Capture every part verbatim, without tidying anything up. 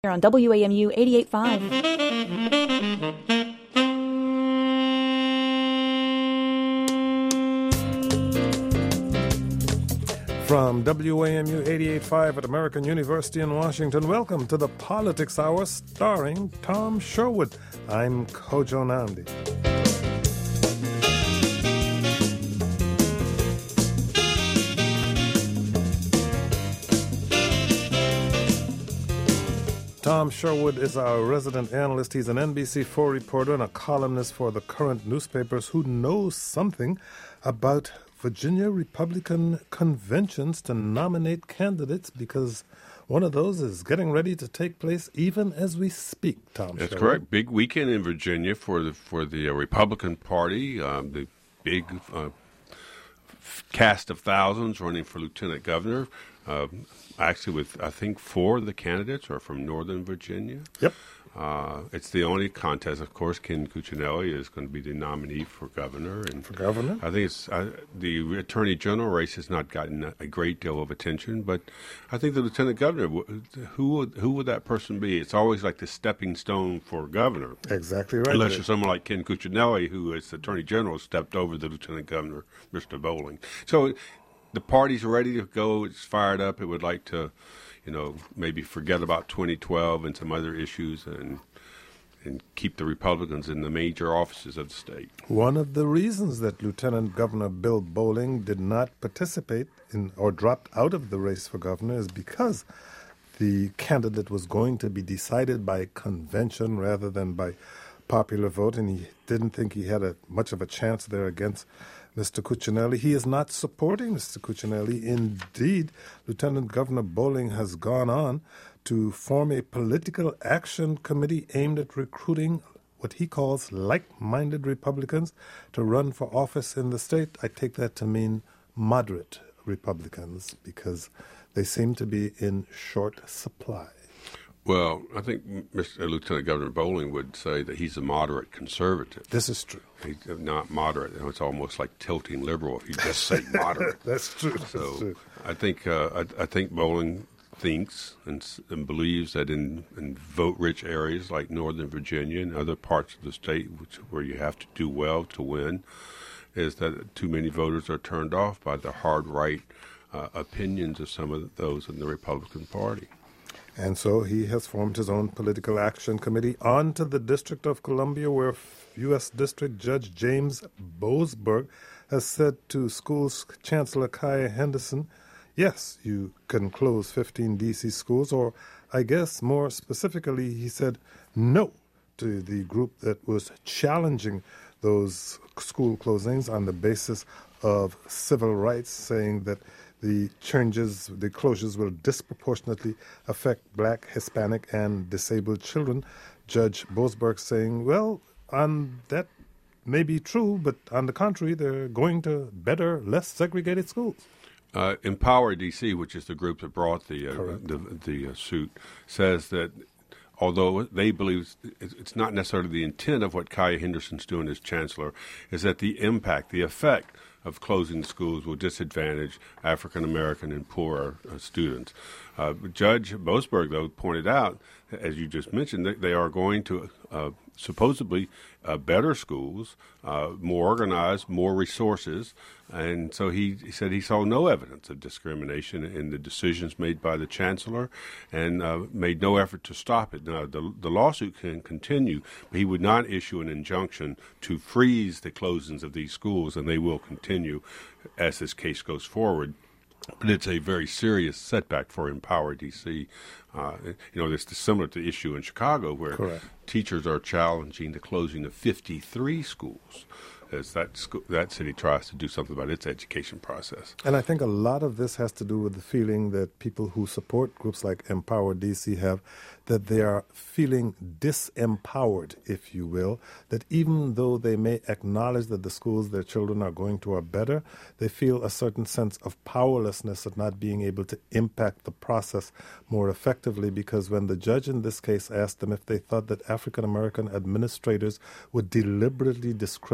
Here on W A M U eighty-eight point five. From W A M U eighty-eight point five at American University in Washington, welcome to the Politics Hour starring Tom Sherwood. I'm Kojo Nandi. Tom Sherwood is our resident analyst. He's an N B C four reporter and a columnist for the current newspapers who knows something about Virginia Republican conventions to nominate candidates, because one of those is getting ready to take place even as we speak, Tom That's Sherwood. correct. Big weekend in Virginia for the for the uh, Republican Party. Um, the big uh, f- cast of thousands running for lieutenant governor. Uh, actually, with I think four of the candidates are from Northern Virginia. Yep. Uh, it's the only contest. Of course, Ken Cuccinelli is going to be the nominee for governor. And For governor? I think it's uh, the attorney general race has not gotten a, a great deal of attention, but I think the lieutenant governor, who would, who would that person be? It's always like the stepping stone for governor. Exactly right. Unless you're someone like Ken Cuccinelli, who as the attorney general stepped over the lieutenant governor, Mister Bowling. So the party's ready to go. It's fired up. It would like to, you know, maybe forget about twenty twelve and some other issues and and keep the Republicans in the major offices of the state. One of the reasons that Lieutenant Governor Bill Bowling did not participate in or dropped out of the race for governor is because the candidate was going to be decided by convention rather than by popular vote, and he didn't think he had a, much of a chance there against Mister Cuccinelli. He is not supporting Mister Cuccinelli. Indeed, Lieutenant Governor Bowling has gone on to form a political action committee aimed at recruiting what he calls like-minded Republicans to run for office in the state. I take that to mean moderate Republicans, because they seem to be in short supply. Well, I think Mister Lieutenant Governor Bowling would say that he's a moderate conservative. This is true. He's not moderate. It's almost like tilting liberal if you just say moderate. That's true. That's so true. I think uh, I, I think Bowling thinks and, and believes that in, in vote-rich areas like Northern Virginia and other parts of the state, which, where you have to do well to win, is that too many voters are turned off by the hard right uh, opinions of some of those in the Republican Party. And so he has formed his own political action committee. On to the District of Columbia, where U S District Judge James Boasberg has said to schools Chancellor Kaya Henderson, yes, you can close fifteen D C schools, or I guess more specifically, he said no to the group that was challenging those school closings on the basis of civil rights, saying that the changes, the closures will disproportionately affect black, Hispanic, and disabled children. Judge Boasberg saying, well, on that may be true, but on the contrary, they're going to better, less segregated schools. Uh, Empower D C, which is the group that brought the uh, the, the uh, suit, says that although they believe it's not necessarily the intent of what Kaya Henderson's doing as chancellor, is that the impact, the effect of closing schools will disadvantage African American and poorer uh, students. Uh, Judge Boasberg, though, pointed out, as you just mentioned, that they are going to uh, supposedly uh, better schools, uh, more organized, more resources, and so he, he said he saw no evidence of discrimination in the decisions made by the chancellor, and uh, made no effort to stop it. Now, the, the lawsuit can continue, but he would not issue an injunction to freeze the closings of these schools, and they will continue as this case goes forward. But it's a very serious setback for Empower D C. Uh, you know, it's similar to the issue in Chicago where Correct. teachers are challenging the closing of fifty-three schools as that school, that city tries to do something about its education process. And I think a lot of this has to do with the feeling that people who support groups like Empower D C have, that they are feeling disempowered, if you will, that even though they may acknowledge that the schools their children are going to are better, they feel a certain sense of powerlessness of not being able to impact the process more effectively, because when the judge in this case asked them if they thought that African American administrators would deliberately discriminate against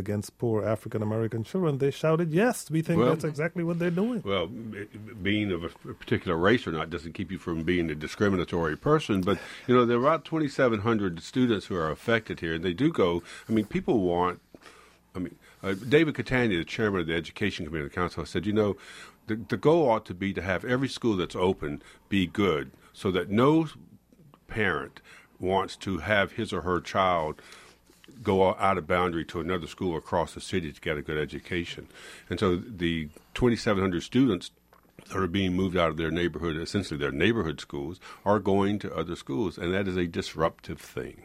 against poor African American children, they shouted, yes, we think well, that's exactly what they're doing. Well, being of a particular race or not doesn't keep you from being a discriminatory person. But, you know, there are about twenty-seven hundred students who are affected here. And they do go, I mean, people want, I mean, uh, David Catania, the chairman of the Education Committee of the Council, said, you know, the, the goal ought to be to have every school that's open be good so that no parent wants to have his or her child go out of boundary to another school across the city to get a good education. And so the twenty-seven hundred students that are being moved out of their neighborhood, essentially their neighborhood schools, are going to other schools, and that is a disruptive thing.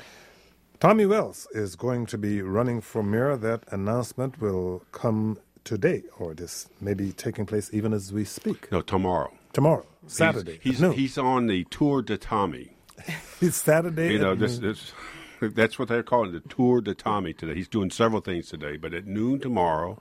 Tommy Wells is going to be running for mayor. That announcement will come today, or it is maybe taking place even as we speak. No, tomorrow. Tomorrow, Saturday. He's he's, he's on the Tour de Tommy. It's Saturday. You know, this, this that's what they're calling the Tour de Tommy today. He's doing several things today, but at noon tomorrow,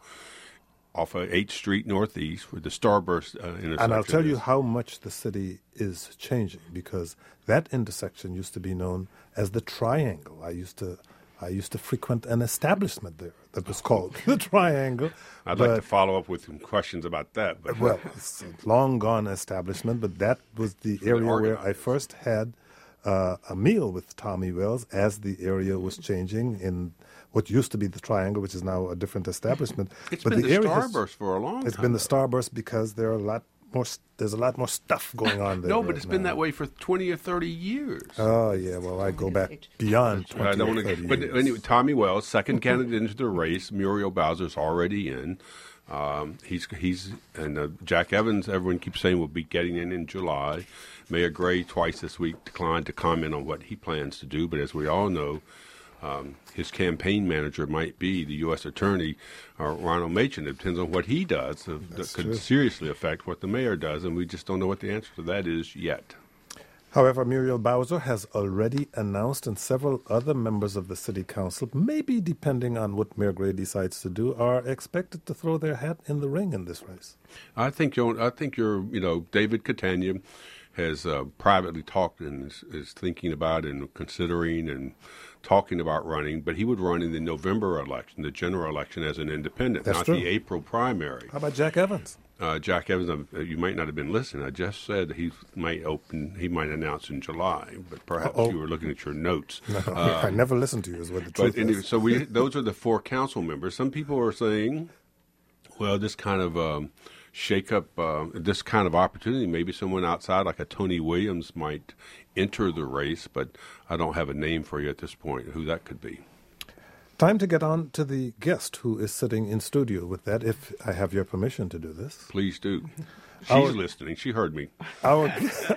off of eighth Street Northeast, where the Starburst uh, intersection And I'll tell is. you how much the city is changing, because that intersection used to be known as the Triangle. I used to I used to frequent an establishment there that was called the Triangle. I'd but, like to follow up with some questions about that. But well, it's a long gone establishment, but that was the area where I first had uh, a meal with Tommy Wells as the area was changing in what used to be the Triangle, which is now a different establishment. It's but been the, the area Starburst has, for a long time. It's been the Starburst because there are a lot more. There's a lot more stuff going on there. No, right but it's been now. that way for twenty or thirty years. Oh yeah, well I go back beyond twenty I don't or want thirty to, but years. anyway, Tommy Wells, second candidate into the race. Muriel Bowser's already in. Um, he's he's and uh, Jack Evans. Everyone keeps saying will be getting in in July. Mayor Gray twice this week declined to comment on what he plans to do, but as we all know, um, his campaign manager might be the U S Attorney, uh, Ronald Machen. It depends on what he does. Uh, that could true. seriously affect what the mayor does, and we just don't know what the answer to that is yet. However, Muriel Bowser has already announced, and several other members of the city council, maybe depending on what Mayor Gray decides to do, are expected to throw their hat in the ring in this race. I think you're. I think you're. You know, David Catania has uh, privately talked and is, is thinking about and considering and talking about running, but he would run in the November election, the general election, as an independent, That's not true. the April primary. How about Jack Evans? Uh, Jack Evans, uh, you might not have been listening. I just said he might open. He might announce in July, but perhaps Uh-oh. you were looking at your notes. No, Uh, I never listened to you, is what the truth but anyway, is. so we those are the four council members. Some people are saying, well, this kind of um, shake up, uh, this kind of opportunity, maybe someone outside like a Tony Williams might enter the race, but I don't have a name for you at this point who that could be. Time to get on to the guest who is sitting in studio with that, if I have your permission to do this. Please do. She's Our- listening. She heard me. Our,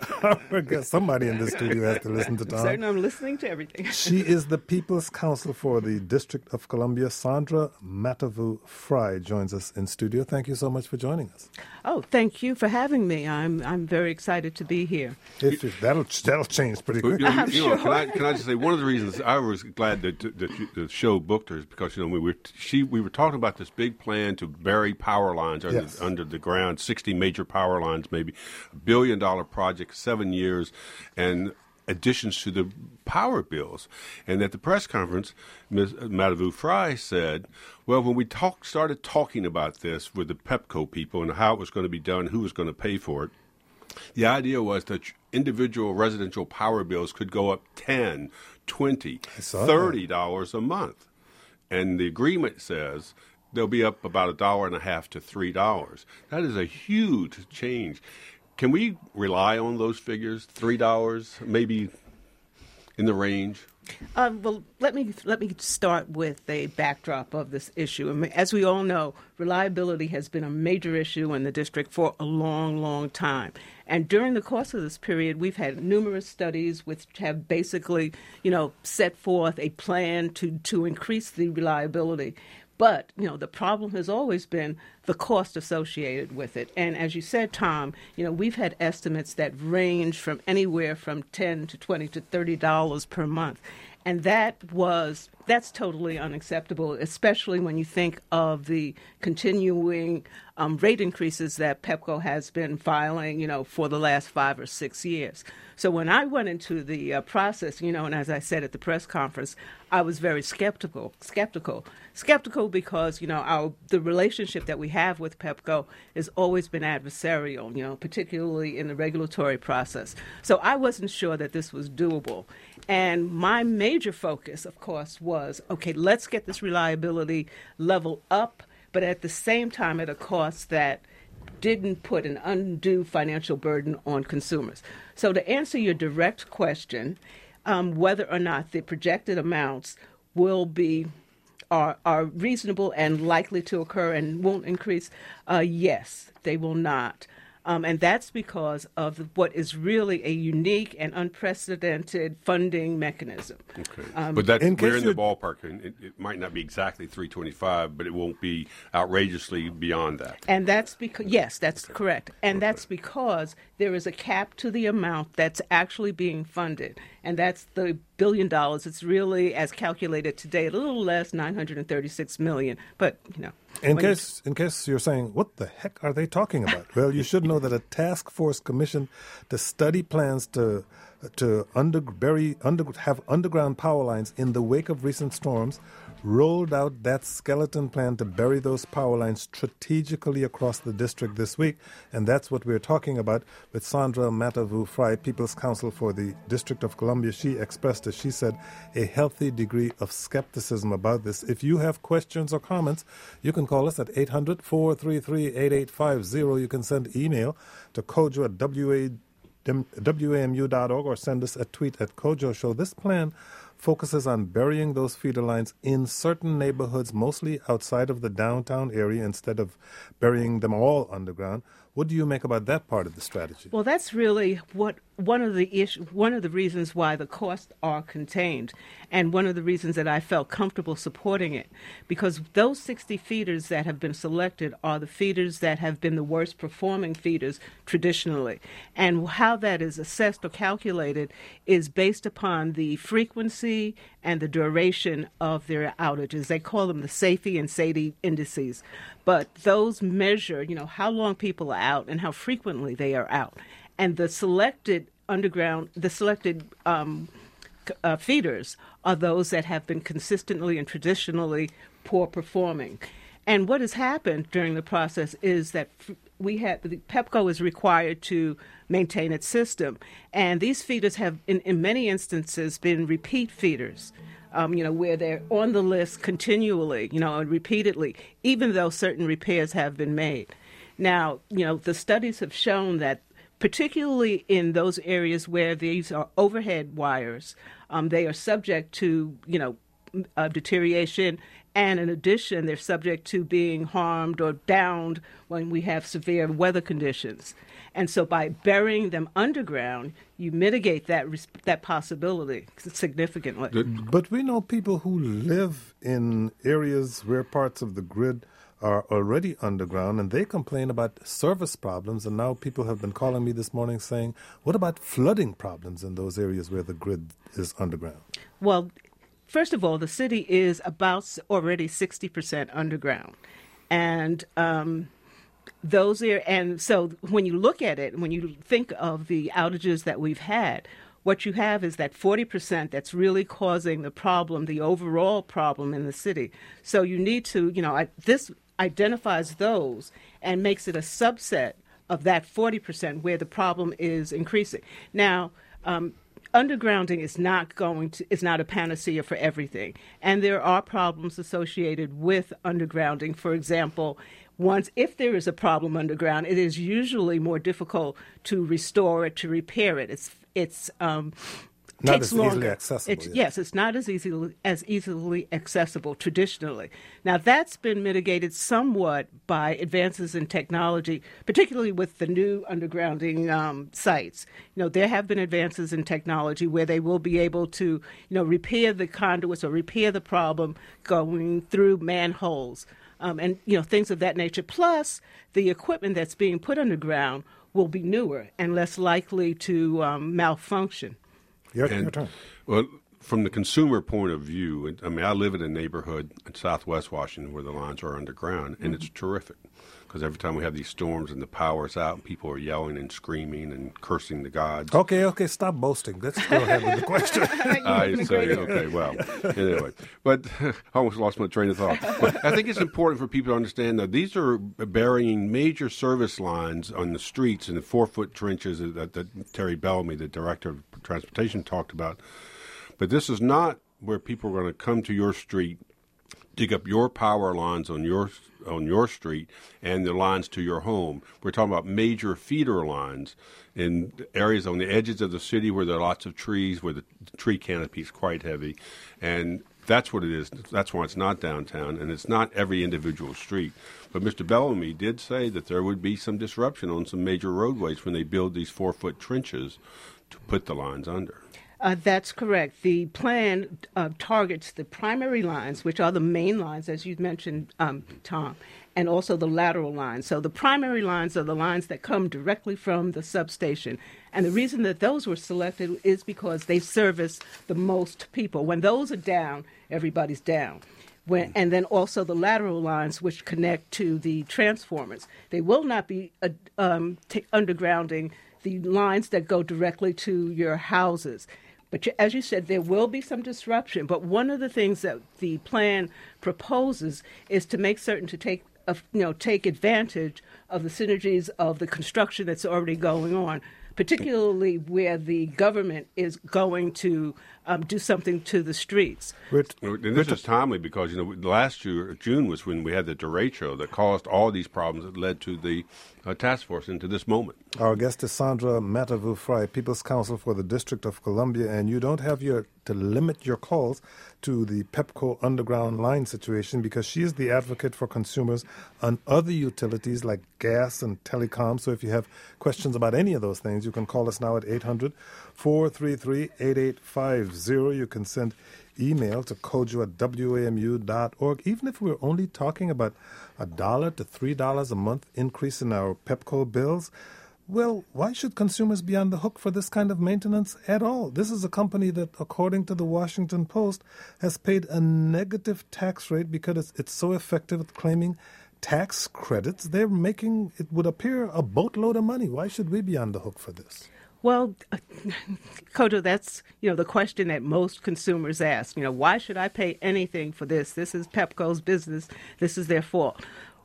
our guest, somebody in this studio has to listen to Tom. Certain I'm listening to everything. She is the People's Counsel for the District of Columbia. Sandra Matavu Fry joins us in studio. Thank you so much for joining us. Oh, thank you for having me. I'm I'm very excited to be here. If, if that'll that'll change pretty You quick. know, I'm you know, sure. can I can I just say one of the reasons I was glad that that you- the show booked her is because you know we were she we were talking about this big plan to bury power lines under, Yes. under the ground, sixty major power lines, maybe a billion dollar project, seven years, and additions to the power bills. And at the press conference, Miz Matavu Fry said, well, when we talk, started talking about this with the Pepco people and how it was going to be done, who was going to pay for it, the idea was that individual residential power bills could go up ten, twenty, saw that. thirty dollars a month. And the agreement says they'll be up about a dollar and a half to three dollars. That is a huge change. Can we rely on those figures? Three dollars, maybe in the range? Uh, well, let me let me start with a backdrop of this issue. I mean, as we all know, reliability has been a major issue in the district for a long, long time. And during the course of this period, we've had numerous studies which have basically, you know, set forth a plan to to increase the reliability. But, you know, the problem has always been the cost associated with it. And as you said, Tom, you know, we've had estimates that range from anywhere from ten to twenty to thirty dollars per month. And that was, that's totally unacceptable, especially when you think of the continuing um, rate increases that Pepco has been filing, you know, for the last five or six years. So when I went into the uh, process, you know, and as I said at the press conference, I was very skeptical, skeptical, skeptical because, you know, our the relationship that we have with Pepco has always been adversarial, you know, particularly in the regulatory process. So I wasn't sure that this was doable. And my major focus, of course, was, okay, let's get this reliability level up, but at the same time at a cost that didn't put an undue financial burden on consumers. So to answer your direct question, um, whether or not the projected amounts will be are are reasonable and likely to occur and won't increase, uh, yes, they will not. Um, and that's because of what is really a unique and unprecedented funding mechanism. Okay. Um, but that's, in we're in the you're- ballpark, and it, it might not be exactly three twenty-five, but it won't be outrageously beyond that. And that's because, yes, that's correct. And that's because there is a cap to the amount that's actually being funded. And that's the billion dollars. It's really, as calculated today, a little less, nine hundred thirty-six million. But, you know. In when you- case, in case you're saying, what the heck are they talking about? Well, you should know that a task force commissioned to study plans to to under, bury, under, have underground power lines in the wake of recent storms rolled out that skeleton plan to bury those power lines strategically across the district this week. And that's what we're talking about with Sandra Matavu-Fry, People's Counsel for the District of Columbia. She expressed, as she said, a healthy degree of skepticism about this. If you have questions or comments, you can call us at eight hundred, four three three, eight eight five zero. You can send email to kojo at w a m u dot org or send us a tweet at Kojo Show. This plan focuses on burying those feeder lines in certain neighborhoods, mostly outside of the downtown area, instead of burying them all underground. What do you make about that part of the strategy? Well, that's really what one of the issue, one of the reasons why the costs are contained, and one of the reasons that I felt comfortable supporting it, because those sixty feeders that have been selected are the feeders that have been the worst performing feeders traditionally, and how that is assessed or calculated is based upon the frequency and the duration of their outages. They call them the SAIFI and SAIDI indices, but those measure, you know, how long people are out and how frequently they are out. And the selected underground, the selected um, uh, feeders are those that have been consistently and traditionally poor performing. And what has happened during the process is that we had the Pepco is required to maintain its system, and these feeders have, in, in many instances, been repeat feeders. Um, you know, where they're on the list continually, you know, and repeatedly, even though certain repairs have been made. Now, you know, the studies have shown that particularly in those areas where these are overhead wires, um, they are subject to, you know, uh, deterioration. And in addition, they're subject to being harmed or downed when we have severe weather conditions. And so by burying them underground, you mitigate that that possibility significantly. But we know people who live in areas where parts of the grid are already underground, and they complain about service problems. And now people have been calling me this morning saying, what about flooding problems in those areas where the grid is underground? Well, first of all, the city is about already sixty percent underground. And um, those are, and so when you look at it, when you think of the outages that we've had, what you have is that forty percent that's really causing the problem, the overall problem in the city. So you need to, you know, I, this identifies those and makes it a subset of that forty percent where the problem is increasing. Now, um, undergrounding is not going to is not a panacea for everything, and there are problems associated with undergrounding. For example, once if there is a problem underground, it is usually more difficult to restore it, to repair it. It's it's um, Not takes as longer. easily accessible. It's, yes. yes, it's not as easily as easily accessible traditionally. Now that's been mitigated somewhat by advances in technology, particularly with the new undergrounding um, sites. You know, there have been advances in technology where they will be able to, you know, repair the conduits or repair the problem going through manholes. um, and you know things of that nature. Plus, the equipment that's being put underground will be newer and less likely to um, malfunction. Your, and, your turn. Well, from the consumer point of view, I mean, I live in a neighborhood in Southwest Washington where the lines are underground, and mm-hmm. it's terrific. Because every time we have these storms and the power's out, and people are yelling and screaming and cursing the gods. Okay, okay, stop boasting. Let's go ahead with the question. I say, okay, well, anyway. But I almost lost my train of thought. But I think it's important for people to understand that these are burying major service lines on the streets in the four-foot trenches that, that Terry Bellamy, the Director of Transportation, talked about. But this is not where people are going to come to your street, dig up your power lines on your on your street and the lines to your home. We're talking about major feeder lines in areas on the edges of the city where there are lots of trees, where the tree canopy is quite heavy. And that's what it is. That's why it's not downtown, and it's not every individual street. But Mister Bellamy did say that there would be some disruption on some major roadways when they build these four-foot trenches to put the lines under. Uh, that's correct. The plan uh, targets the primary lines, which are the main lines, as you mentioned, um, Tom, and also the lateral lines. So the primary lines are the lines that come directly from the substation. And the reason that those were selected is because they service the most people. When those are down, everybody's down. When, and then also the lateral lines, which connect to the transformers. They will not be uh, um, t- undergrounding the lines that go directly to your houses. But as you said, there will be some disruption. But one of the things that the plan proposes is to make certain to take, uh, you know, take advantage of the synergies of the construction that's already going on, particularly where the government is going to um, do something to the streets. Rich, and this is timely because, you know, last year, June was when we had the derecho that caused all these problems that led to the uh, task force into this moment. Our guest is Sandra Matavu-Fry, People's Counsel for the District of Columbia, and you don't have your to limit your calls to the Pepco underground line situation because she is the advocate for consumers on other utilities like gas and telecom. So if you have questions about any of those things, you can call us now at eight hundred, four three three, eight eight five zero. You can send email to kojo at w a m u dot org. Even if we're only talking about a dollar to three dollars a month increase in our Pepco bills, well, why should consumers be on the hook for this kind of maintenance at all? This is a company that, according to the Washington Post, has paid a negative tax rate because it's, it's so effective at claiming tax credits. They're making, it would appear, a boatload of money. Why should we be on the hook for this? Well, uh, Kojo, that's, you know, the question that most consumers ask. You know, why should I pay anything for this? This is Pepco's business. This is their fault.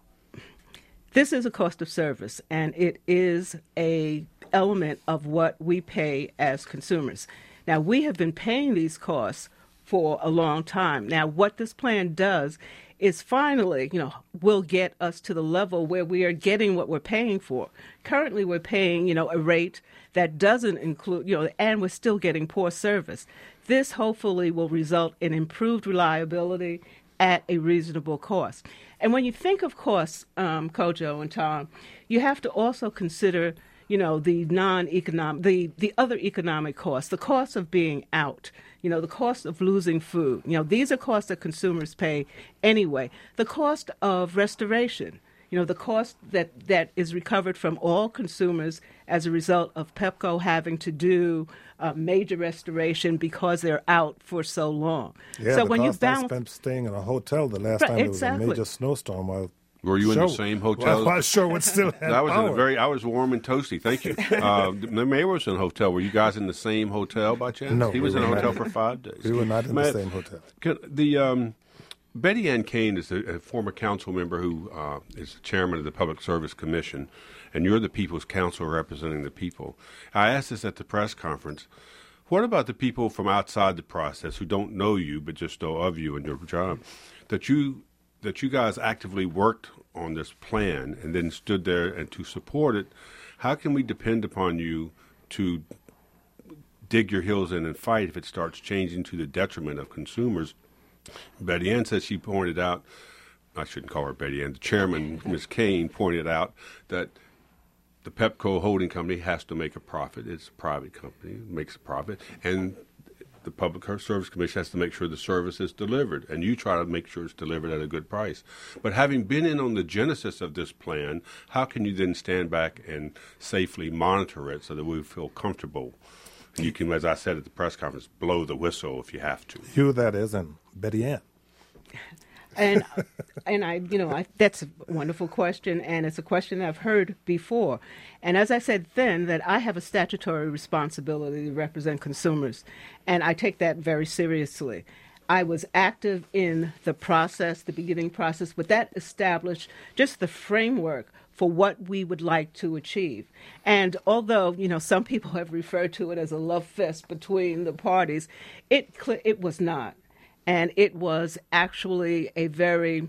This is a cost of service, and it is a element of what we pay as consumers. Now, we have been paying these costs for a long time. Now, what this plan does is finally, you know, will get us to the level where we are getting what we're paying for. Currently, we're paying, you know, a rate that doesn't include, you know, and we're still getting poor service. This hopefully will result in improved reliability at a reasonable cost. And when you think of costs, um, Kojo and Tom, you have to also consider, you know, the non-economic, the, the other economic costs, the cost of being out, you know, the cost of losing food. You know, these are costs that consumers pay anyway. The cost of restoration, you know, the cost that, that is recovered from all consumers as a result of Pepco having to do uh, major restoration because they're out for so long. Yeah, so the when cost you balance, I spent staying in a hotel the last right, time there exactly. was a major snowstorm. While Were you sure, in the same hotel? Well, I sure would still have That was power. in a very. I was warm and toasty. Thank you. Uh, the mayor was in a hotel. Were you guys in the same hotel by chance? No, he we was in a were hotel not. for five days. We were not in Man, the same hotel. Can, the um, Betty Ann Kane is a, a former council member who uh, is the chairman of the Public Service Commission, and you're the People's Counsel representing the people. I asked this at the press conference. What about the people from outside the process who don't know you but just know of you and your job? That you that you guys actively worked on this plan and then stood there and to support it. How can we depend upon you to dig your heels in and fight if it starts changing to the detriment of consumers? Betty Ann said she pointed out, I shouldn't call her Betty Ann, the chairman, Miz Kane, pointed out that the Pepco holding company has to make a profit. It's a private company. It makes a profit. And the Public Service Commission has to make sure the service is delivered, and you try to make sure it's delivered at a good price. But having been in on the genesis of this plan, how can you then stand back and safely monitor it so that we feel comfortable? And you can, as I said at the press conference, blow the whistle if you have to. You, that is, and Betty Ann. And and I, you know, I, that's a wonderful question, and it's a question I've heard before. And as I said then, that I have a statutory responsibility to represent consumers, and I take that very seriously. I was active in the process, the beginning process, but that established just the framework for what we would like to achieve. And although, you know, some people have referred to it as a love fest between the parties, it it was not. And it was actually a very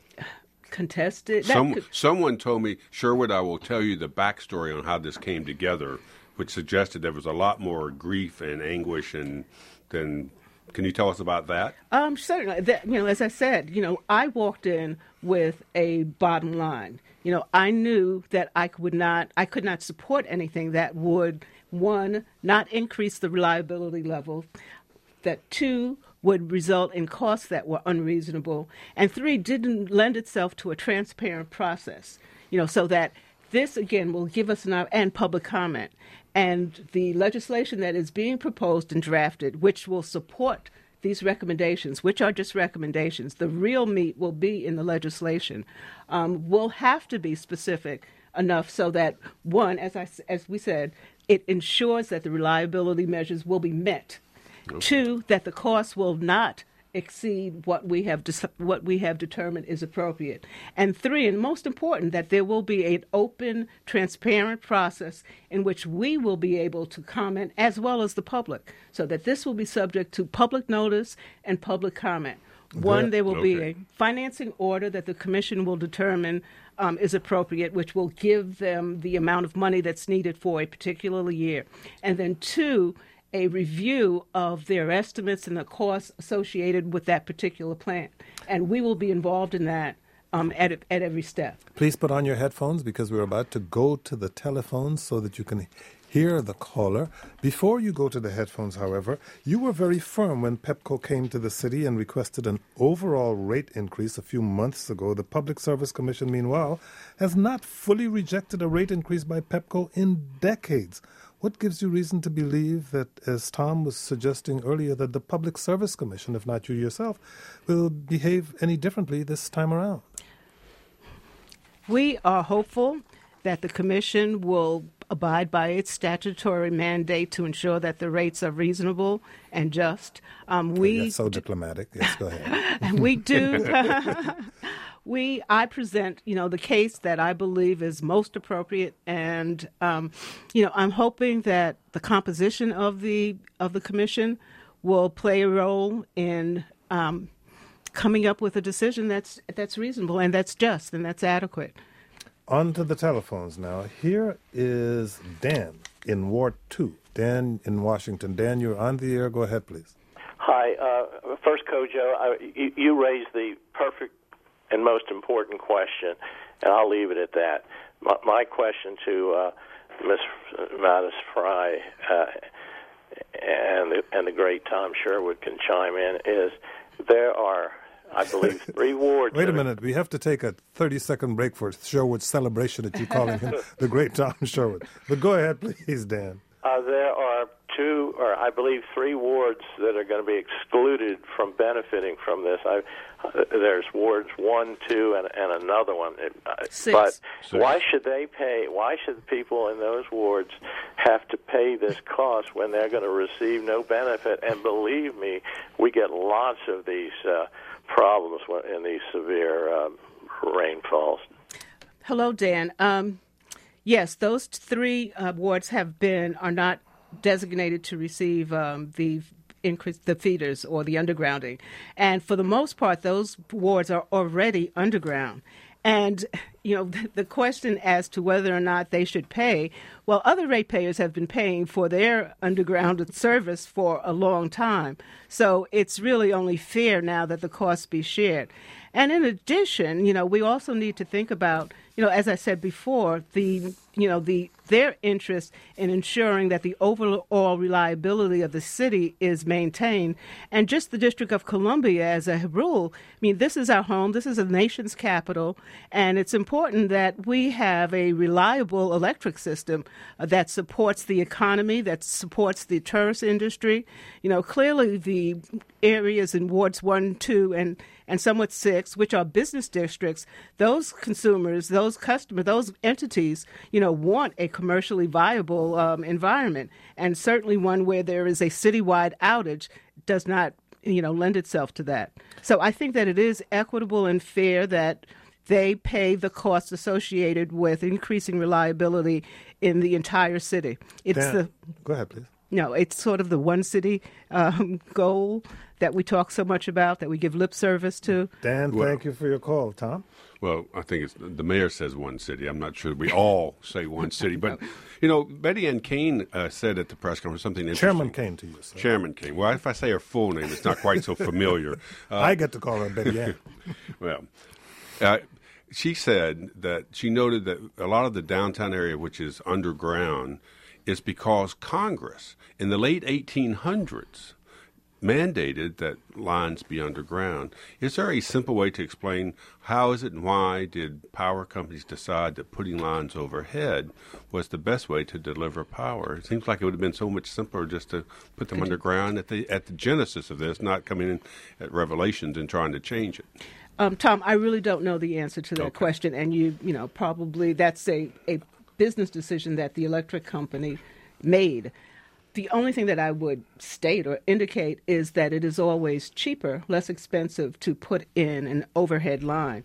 contested... Some, could, someone told me, Sherwood, I will tell you the backstory on how this came together, which suggested there was a lot more grief and anguish and than... Can you tell us about that? Um, certainly. That, you know, as I said, you know, I walked in with a bottom line. You know, I knew that I would not, I could not support anything that would, one, not increase the reliability level, that two, would result in costs that were unreasonable, and three, didn't lend itself to a transparent process. You know, so that this, again, will give us enough, and public comment. And the legislation that is being proposed and drafted, which will support these recommendations, which are just recommendations, the real meat will be in the legislation, um, will have to be specific enough so that, one, as I, as we said, it ensures that the reliability measures will be met. Okay. Two, that the costs will not exceed what we have dis- what we have determined is appropriate. And three, and most important, that there will be an open, transparent process in which we will be able to comment as well as the public, so that this will be subject to public notice and public comment. One, there will okay. be a financing order that the commission will determine um, is appropriate, which will give them the amount of money that's needed for a particular year. And then two, a review of their estimates and the costs associated with that particular plant. And we will be involved in that um, at, at every step. Please put on your headphones because we're about to go to the telephones so that you can hear the caller. Before you go to the headphones, however, you were very firm when Pepco came to the city and requested an overall rate increase a few months ago. The Public Service Commission, meanwhile, has not fully rejected a rate increase by Pepco in decades. What gives you reason to believe that, as Tom was suggesting earlier, that the Public Service Commission, if not you yourself, will behave any differently this time around? We are hopeful that the Commission will abide by its statutory mandate to ensure that the rates are reasonable and just. Um, we That's so diplomatic. Yes, go ahead. And we do. We, I present, you know, the case that I believe is most appropriate, and um, you know, I'm hoping that the composition of the of the commission will play a role in um, coming up with a decision that's that's reasonable and that's just and that's adequate. On to the telephones now. Here is Dan in Ward Two. Dan in Washington. Dan, you're on the air. Go ahead, please. Hi. Uh, first, Kojo, I, you, you raised the perfect and most important question, and I'll leave it at that. My, my question to uh, Miz Mattis Fry uh, and the, and the great Tom Sherwood can chime in is there are, I believe, three wards. Wait a minute. We have to take a thirty-second break for Sherwood's celebration that you're calling him the great Tom Sherwood. But go ahead, please, Dan. Uh, there are two, or I believe three wards that are going to be excluded from benefiting from this. I, uh, there's wards one, two, and, and another one. Uh, Six. But Six. why should they pay? Why should the people in those wards have to pay this cost when they're going to receive no benefit? And believe me, we get lots of these uh, problems in these severe um, rainfalls. Hello, Dan. Um, yes, those three uh, wards have been are not designated to receive um, the increase, the feeders or the undergrounding, and for the most part, those wards are already underground. And you know, the, the question as to whether or not they should pay, well, other ratepayers have been paying for their underground service for a long time, so it's really only fair now that the costs be shared. And in addition, you know, we also need to think about, you know, as I said before, the, you know, the their interest in ensuring that the overall reliability of the city is maintained. And just the District of Columbia as a rule, I mean, this is our home, this is the nation's capital, and it's important that we have a reliable electric system uh, that supports the economy, that supports the tourist industry. You know, clearly the areas in wards one, two, and and somewhat six, which are business districts, those consumers, those customers, those entities, you know, want a commercially viable um, environment. And certainly one where there is a citywide outage does not, you know, lend itself to that. So I think that it is equitable and fair that they pay the costs associated with increasing reliability in the entire city. It's Dan, the go ahead, please. No, it's sort of the one city um, goal that we talk so much about, that we give lip service to. Dan, Well- thank you for your call. Tom? Well, I think it's the mayor says one city. I'm not sure we all say one city, but you know, Betty Ann Kane uh, said at the press conference something interesting. Chairman came to you, sir. Chairman Kane. Well, if I say her full name, it's not quite so familiar. Uh, I get to call her Betty Ann. Well, uh, she said that she noted that a lot of the downtown area, which is underground, is because Congress in the late eighteen hundreds mandated that lines be underground. Is there a simple way to explain how is it and why did power companies decide that putting lines overhead was the best way to deliver power? It seems like it would have been so much simpler just to put them underground at the at the genesis of this, not coming in at Revelations and trying to change it. Um, Tom, I really don't know the answer to that Okay. question, and you, you know, probably that's a, a business decision that the electric company made. The only thing that I would state or indicate is that it is always cheaper, less expensive to put in an overhead line.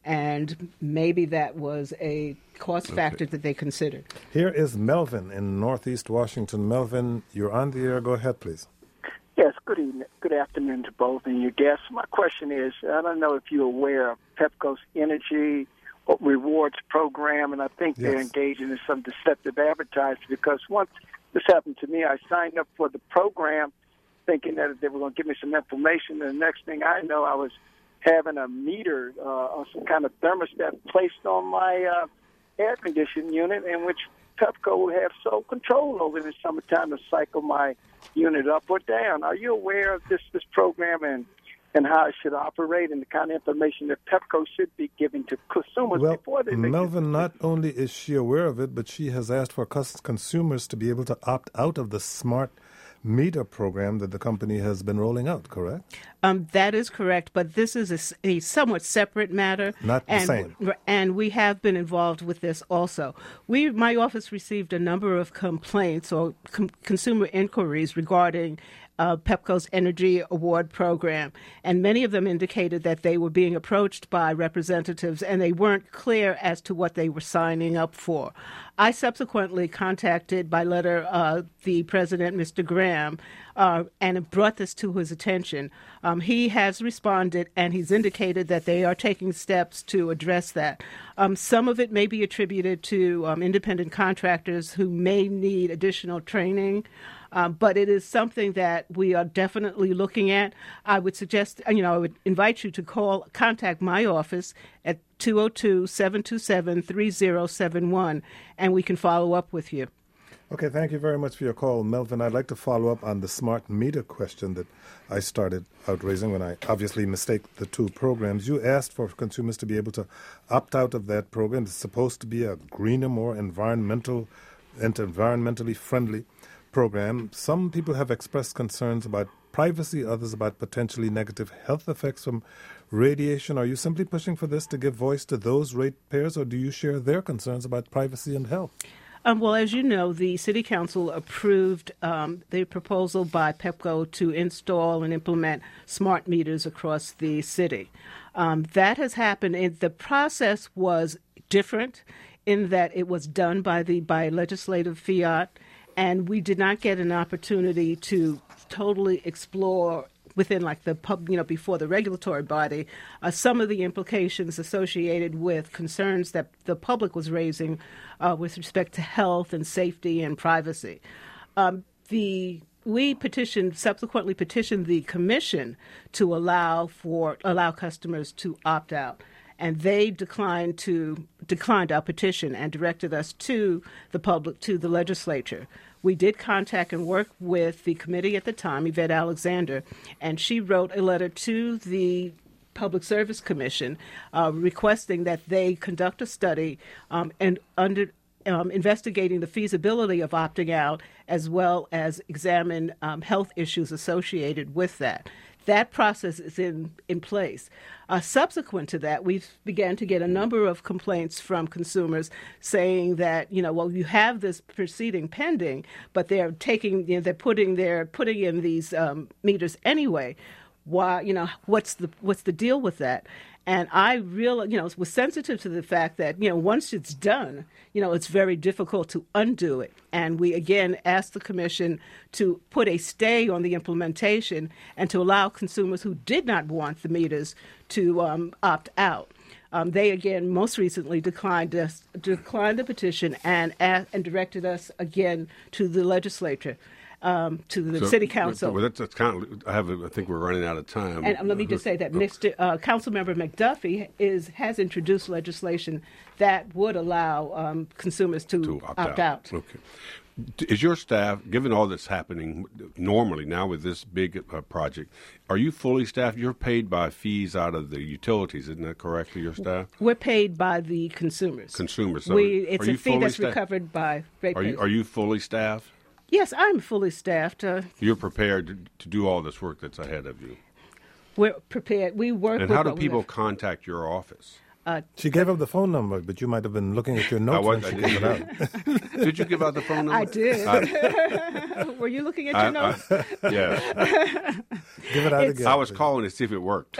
And maybe that was a cost factor that they considered. Here is Melvin in Northeast Washington. Melvin, you're on the air. Go ahead, please. Yes, good evening. Good afternoon to both and your guests. My question is, I don't know if you're aware of Pepco's Energy Rewards program, and I think they're Yes. engaging in some deceptive advertising because once this happened to me, I signed up for the program thinking that they were going to give me some information, and the next thing I know, I was having a meter uh, or some kind of thermostat placed on my uh, air conditioning unit, in which Pepco will have sole control over in the summertime to cycle my unit up or down. Are you aware of this this program and and how it should operate and the kind of information that Pepco should be giving to consumers Well, before they make Melvin, it? not only is she aware of it, but she has asked for cus- consumers to be able to opt out of the smart meter program that the company has been rolling out, correct? Um, that is correct, but this is a s- a, somewhat separate matter. Not the and, same. And we have been involved with this also. We, my office received a number of complaints or com- consumer inquiries regarding uh, Pepco's Energy Award program, and many of them indicated that they were being approached by representatives and they weren't clear as to what they were signing up for. I subsequently contacted by letter uh, the president, Mister Graham, uh, and brought this to his attention. Um, he has responded, and he's indicated that they are taking steps to address that. Um, some of it may be attributed to um, independent contractors who may need additional training. Um, but it is something that we are definitely looking at. I would suggest, you know, I would invite you to call, contact my office at two oh two, seven two seven, three oh seven one, and we can follow up with you. Okay, thank you very much for your call, Melvin. I'd like to follow up on the smart meter question that I started out raising when I obviously mistake the two programs. You asked for consumers to be able to opt out of that program. It's supposed to be a greener, more environmental and environmentally friendly program. Some people have expressed concerns about privacy, others about potentially negative health effects from radiation. Are you simply pushing for this to give voice to those ratepayers, or do you share their concerns about privacy and health? Um, well, as you know, the City Council approved um, the proposal by Pepco to install and implement smart meters across the city. Um, that has happened. And the process was different in that it was done by the by legislative fiat, and we did not get an opportunity to totally explore within like the pub, you know, before the regulatory body, uh, some of the implications associated with concerns that the public was raising uh, with respect to health and safety and privacy. Um, the we petitioned, subsequently petitioned the commission to allow for allow customers to opt out, and they declined to declined our petition and directed us to the public to the legislature. We did contact and work with the committee at the time, Yvette Alexander, and she wrote a letter to the Public Service Commission uh, requesting that they conduct a study um, and under. Um, investigating the feasibility of opting out, as well as examine um, health issues associated with that. That process is in, in place. Uh, subsequent to that, we began to get a number of complaints from consumers saying that, you know, well, you have this proceeding pending, but they're taking, you know, they're putting their putting in these um, meters anyway. Why, you know, what's the what's the deal with that? And I really, you know, was sensitive to the fact that, you know, once it's done, you know, it's very difficult to undo it. And we, again, asked the commission to put a stay on the implementation and to allow consumers who did not want the meters to um, opt out. Um, they, again, most recently declined us, declined the petition and asked, and directed us again to the legislature. Um, to the so, city council. Well, that's, that's kind of, I have. A, I think we're running out of time. And um, let me just say that Mister Uh, Councilmember McDuffie is has introduced legislation that would allow um, consumers to, to opt, opt out. out. Okay. Is your staff, given all that's happening normally now with this big uh, project, are you fully staffed? You're paid by fees out of the utilities, isn't that correct, your staff? We're paid by the consumers. Consumers. So we, it's a fee that's staffed? recovered by ratepayers. Are you, are you fully staffed? Yes, I'm fully staffed. Uh, You're prepared to, to do all this work that's ahead of you. We're prepared. We work And with how do what we people have. contact your office? Uh, She gave up the phone number, but you might have been looking at your notes was- when I she gave it out. Did you give out the phone number? I did. I- Were you looking at I- your notes? I- yeah. Give it out It's- again. I was please. calling to see if it worked.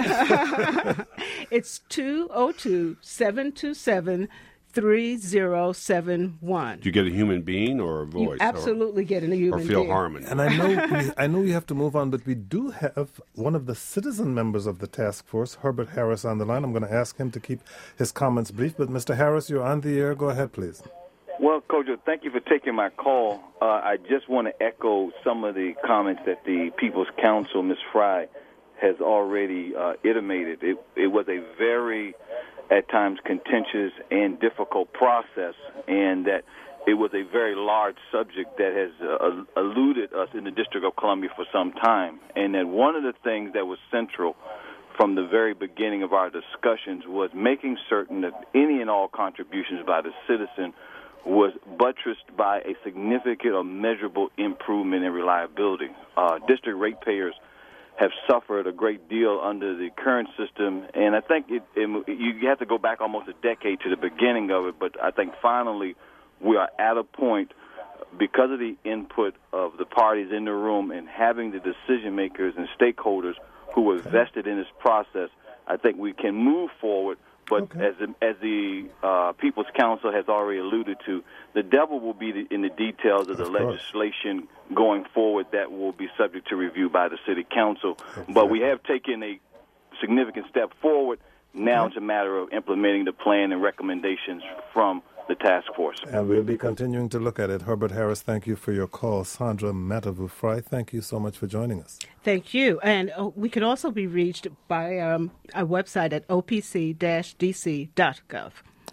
It's two oh two, seven two seven, three oh seven one. Do you get a human being or a voice? You absolutely get in a Or, human or Phil being. Harmon? And I know we, I know we have to move on, but we do have one of the citizen members of the task force, Herbert Harris, on the line. I'm going to ask him to keep his comments brief. But Mister Harris, you're on the air. Go ahead, please. Well, Kojo, thank you for taking my call. Uh, I just want to echo some of the comments that the People's Counsel, Miz Fry, has already uh, intimated. It, it was a very, at times, contentious and difficult process, and that it was a very large subject that has uh, eluded us in the District of Columbia for some time, and that one of the things that was central from the very beginning of our discussions was making certain that any and all contributions by the citizen was buttressed by a significant or measurable improvement in reliability. Uh, district ratepayers have suffered a great deal under the current system, and I think it, it, you have to go back almost a decade to the beginning of it, but I think finally we are at a point, because of the input of the parties in the room and having the decision makers and stakeholders who were vested in this process, I think we can move forward. But Okay. as the, as the uh, People's Counsel has already alluded to, the devil will be the, in the details of the Of course. legislation going forward that will be subject to review by the City Council. But we have taken a significant step forward. Now it's a matter of implementing the plan and recommendations from the task force. And we'll be continuing to look at it. Herbert Harris, thank you for your call. Sandra Matavu-Fry, thank you so much for joining us. Thank you. And uh, we can also be reached by um, our website at o p c dash d c dot gov.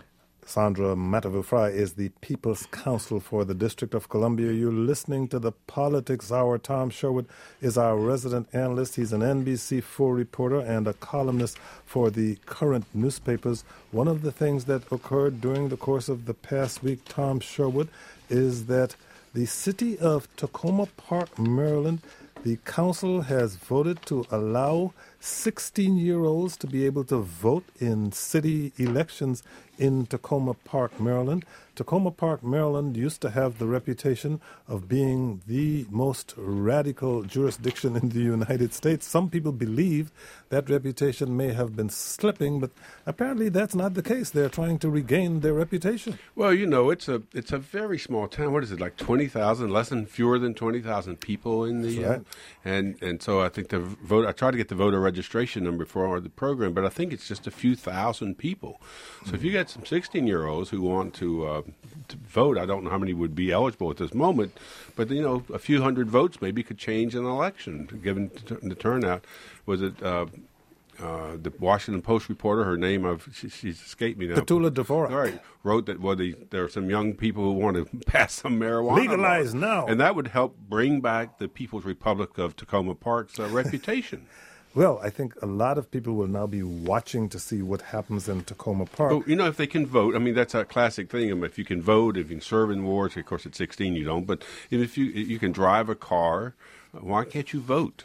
Sandra Matavu-Fry is the People's Counsel for the District of Columbia. You're listening to the Politics Hour. Tom Sherwood is our resident analyst. He's an N B C four reporter and a columnist for the current newspapers. One of the things that occurred during the course of the past week, Tom Sherwood, is that the city of Tacoma Park, Maryland, the council has voted to allow sixteen-year-olds to be able to vote in city elections in Tacoma Park, Maryland. Tacoma Park, Maryland used to have the reputation of being the most radical jurisdiction in the United States. Some people believe that reputation may have been slipping, but apparently that's not the case. They're trying to regain their reputation. Well, you know, it's a it's a very small town. What is it, like twenty thousand, less than, fewer than twenty thousand people in the That's right. and and so I think the vote. I tried to get the voter registration number for the program, but I think it's just a few thousand people. So if you got some sixteen-year-olds who want to, uh, to vote, I don't know how many would be eligible at this moment, but you know, a few hundred votes maybe could change an election, given the turnout. Was it? Uh, Uh, the Washington Post reporter, her name, I've, she, she's escaped me now. Petula Dvorak. Right, wrote that well, the, there are some young people who want to pass some marijuana legalize laws, now, and that would help bring back the People's Republic of Tacoma Park's uh, reputation. Well, I think a lot of people will now be watching to see what happens in Tacoma Park. Oh, you know, if they can vote, I mean, that's a classic thing. I mean, if you can vote, if you can serve in wars, of course, at sixteen you don't, but if you you can drive a car, why can't you vote?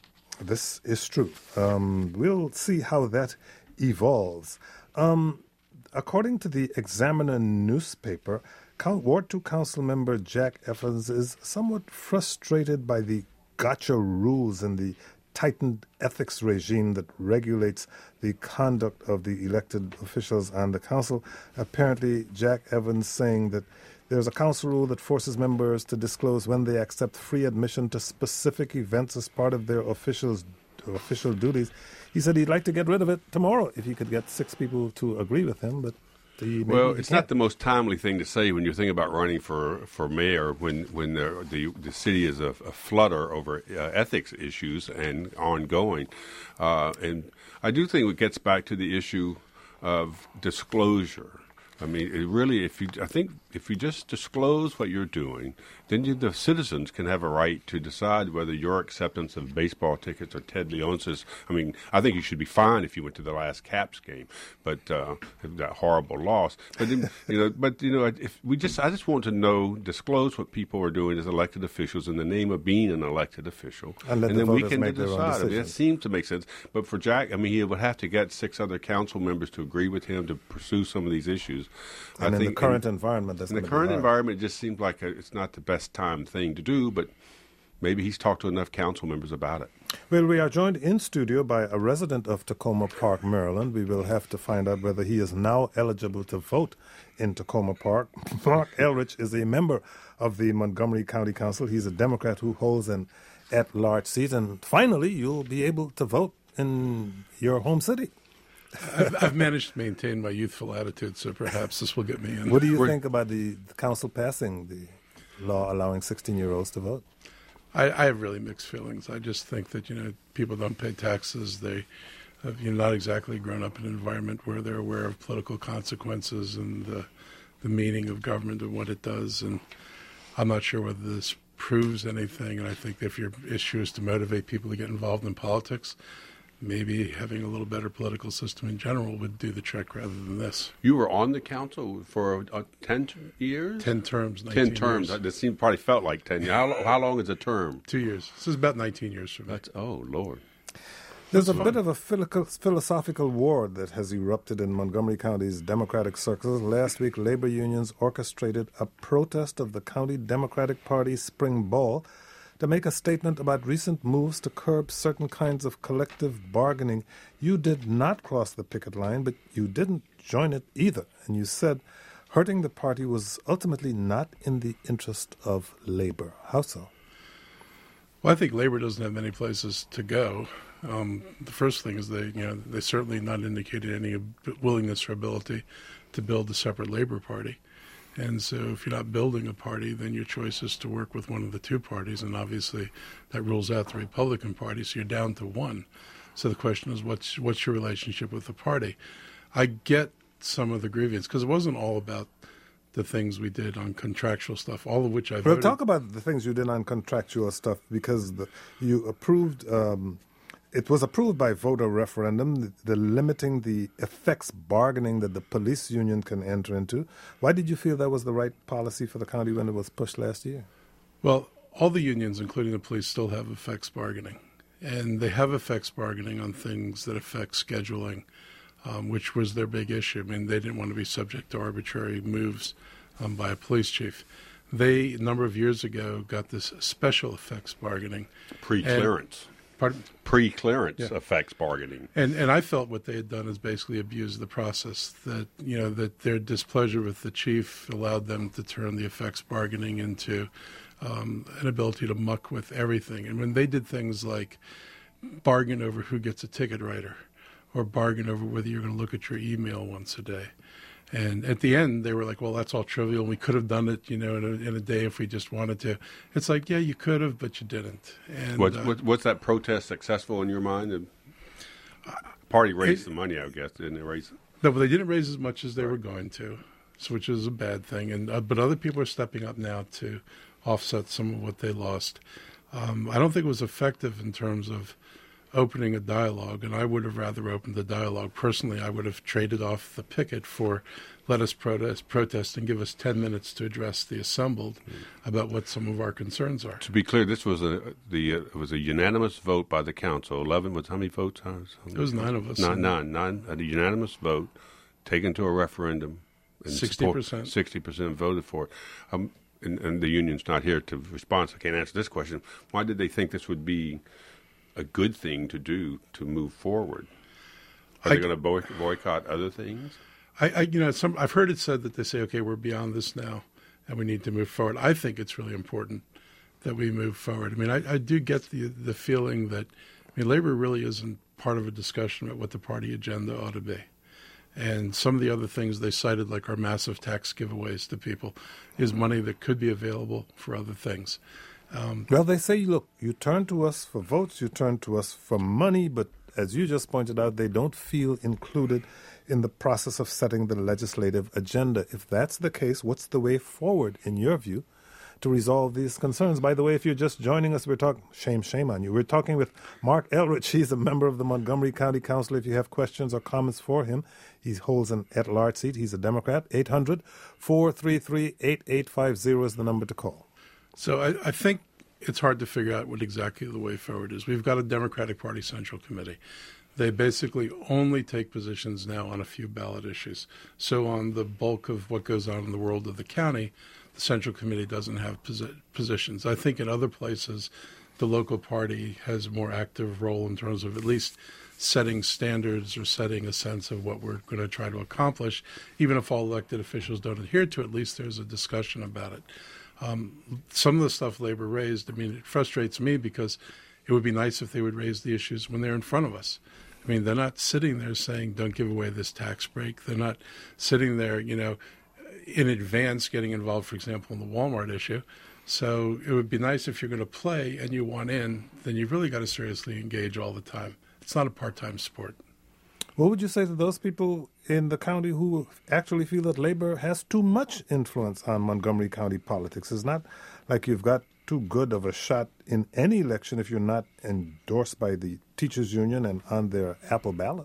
This is true. Um, we'll see how that evolves. Um, according to the Examiner newspaper, Ward two Council member Jack Evans is somewhat frustrated by the gotcha rules and the tightened ethics regime that regulates the conduct of the elected officials on the council. Apparently, Jack Evans saying that there's a council rule that forces members to disclose when they accept free admission to specific events as part of their officials, official duties. He said he'd like to get rid of it tomorrow if he could get six people to agree with him, but he, well, it's can't. not the most timely thing to say when you're thinking about running for, for mayor when when the the, the city is a, a flutter over uh, ethics issues and ongoing. Uh, and I do think it gets back to the issue of disclosure. I mean, it really, if you, I think if you just disclose what you're doing, then you, the citizens can have a right to decide whether your acceptance of baseball tickets or Ted Leonsis. I mean, I think you should be fined if you went to the last Caps game, but uh, that horrible loss. But then, you know, but you know, if we just, I just want to know, disclose what people are doing as elected officials in the name of being an elected official, and, and the then we can make decide. I mean, that seems to make sense. But for Jack, I mean, he would have to get six other council members to agree with him to pursue some of these issues. And I in think the current in, environment, that's in the current environment, it just seems like a, it's not the best time thing to do. But maybe he's talked to enough council members about it. Well, we are joined in studio by a resident of Tacoma Park, Maryland. We will have to find out whether he is now eligible to vote in Tacoma Park. Mark Elrich is a member of the Montgomery County Council. He's a Democrat who holds an at-large seat, and finally, you'll be able to vote in your home city. I've, I've managed to maintain my youthful attitude, so perhaps this will get me in. What do you We're, think about the, the council passing the law allowing sixteen-year-olds to vote? I, I have really mixed feelings. I just think that, you know, people don't pay taxes. They have, you know, not exactly grown up in an environment where they're aware of political consequences and the, the meaning of government and what it does. And I'm not sure whether this proves anything. And I think if your issue is to motivate people to get involved in politics, maybe having a little better political system in general would do the trick rather than this. You were on the council for uh, ten years? Ten terms, Ten terms. years. That seemed, probably felt like ten years. How, how long is a term? Two years. This is about nineteen years for me. That's, oh, Lord. There's a bit of a philosophical war that has erupted in Montgomery County's Democratic circles. Last week, labor unions orchestrated a protest of the County Democratic Party's spring ball to make a statement about recent moves to curb certain kinds of collective bargaining. You did not cross the picket line, but you didn't join it either. And you said hurting the party was ultimately not in the interest of labor. How so? Well, I think labor doesn't have many places to go. Um, the first thing is they, you know, they certainly not indicated any willingness or ability to build a separate labor party. And so if you're not building a party, then your choice is to work with one of the two parties. And obviously that rules out the Republican Party, so you're down to one. So the question is, what's what's your relationship with the party? I get some of the grievance, because it wasn't all about the things we did on contractual stuff, all of which I voted. Well, talk about the things you did on contractual stuff, because the, you approved... Um, It was approved by voter referendum, the, the limiting the effects bargaining that the police union can enter into. Why did you feel that was the right policy for the county when it was pushed last year? Well, all the unions, including the police, still have effects bargaining. And they have effects bargaining on things that affect scheduling, um, which was their big issue. I mean, they didn't want to be subject to arbitrary moves um, by a police chief. They, a number of years ago, got this special effects bargaining. Pre-clearance. And, Pardon? Pre-clearance yeah. effects bargaining. And and I felt what they had done is basically abuse the process, that, you know, that their displeasure with the chief allowed them to turn the effects bargaining into um, an ability to muck with everything. And when they did things like bargain over who gets a ticket writer, or bargain over whether you're going to look at your email once a day. And at the end, they were like, well, that's all trivial. We could have done it, you know, in a, in a day if we just wanted to. It's like, yeah, you could have, but you didn't. And what's, uh, what, what's that protest successful in your mind? The party raised the money, I guess, didn't they raise it? No, but they didn't raise as much as they were going to, so which is a bad thing. And uh, but other people are stepping up now to offset some of what they lost. Um, I don't think it was effective in terms of opening a dialogue, and I would have rather opened the dialogue. Personally, I would have traded off the picket for let us protest, protest and give us ten minutes to address the assembled mm. about what some of our concerns are. To be clear, this was a the uh, it was a unanimous vote by the council. Eleven was how many votes? It was nine of us. Nine, nine, nine. A unanimous vote taken to a referendum. Sixty percent. Sixty percent voted for it. Um, and, and the union's not here to respond, so I can't answer this question. Why did they think this would be a good thing to do to move forward? Are I, they going to boy, boycott other things? I, I, you know, some I've heard it said that they say, okay, we're beyond this now, and we need to move forward. I think it's really important that we move forward. I mean, I, I do get the the feeling that, I mean, labor really isn't part of a discussion about what the party agenda ought to be. And some of the other things they cited, like our massive tax giveaways to people, is money that could be available for other things. Um, well, they say, look, you turn to us for votes, you turn to us for money, but as you just pointed out, they don't feel included in the process of setting the legislative agenda. If that's the case, what's the way forward, in your view, to resolve these concerns? By the way, if you're just joining us, we're talking, shame, shame on you. We're talking with Mark Eldridge. He's a member of the Montgomery County Council. If you have questions or comments for him, he holds an at-large seat. He's a Democrat. eight hundred, four three three, eight eight five zero is the number to call. So I, I think it's hard to figure out what exactly the way forward is. We've got a Democratic Party Central Committee. They basically only take positions now on a few ballot issues. So on the bulk of what goes on in the world of the county, the Central Committee doesn't have posi- positions. I think in other places, the local party has a more active role in terms of at least setting standards or setting a sense of what we're going to try to accomplish. Even if all elected officials don't adhere to it, at least there's a discussion about it. Um, some of the stuff labor raised, I mean, it frustrates me because it would be nice if they would raise the issues when they're in front of us. I mean, they're not sitting there saying, don't give away this tax break. They're not sitting there, you know, in advance getting involved, for example, in the Walmart issue. So it would be nice if you're going to play and you want in, then you've really got to seriously engage all the time. It's not a part-time sport. What would you say to those people in the county who actually feel that labor has too much influence on Montgomery County politics? It's not like you've got too good of a shot in any election if you're not endorsed by the teachers union and on their Apple ballot.